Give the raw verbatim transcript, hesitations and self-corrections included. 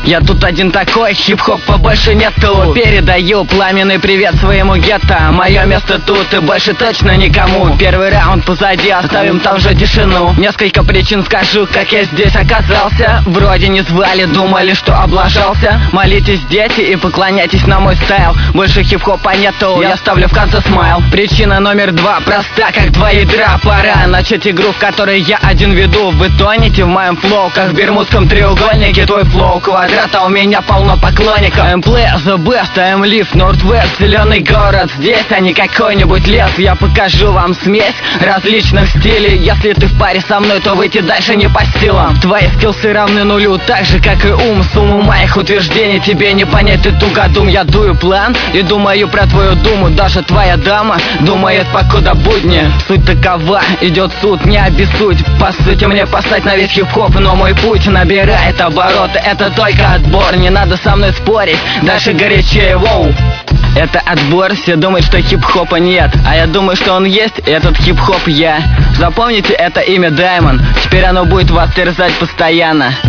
Я тут один такой, хип-хопа больше нету. Передаю пламенный привет своему гетто. Мое место тут и больше точно никому. Первый раунд позади, оставим там же тишину. Несколько причин скажу, как я здесь оказался. Вроде не звали, думали, что облажался. Молитесь, дети, и поклоняйтесь на мой стайл. Больше хип-хопа нету, я ставлю в конце смайл. Причина номер два проста, как два ядра. Пора начать игру, в которой я один веду. Вы тонете в моем флоу, как в бермудском треугольнике. Твой флоу квадрат, а у меня полно поклонников. I'm play the best, I'm live Northwest. Зеленый город здесь, а не какой-нибудь лес. Я покажу вам смесь различных стилей. Если ты в паре со мной, то выйти дальше не по силам. Твои скиллсы равны нулю, так же как и ум. Сумму моих утверждений тебе не понять, ты тугодум. Я дую план и думаю про твою думу. Даже твоя дама думает, покуда будни. Суть такова, идет суд, не обессудь. По сути мне посать на весь хип-хоп, но мой путь набирает обороты. Это только отбор, не надо со мной спорить. Дальше горячее, воу. Это отбор, все думают, что хип-хопа нет. А я думаю, что он есть, и этот хип-хоп я. Запомните это имя Даймон, теперь оно будет вас терзать постоянно.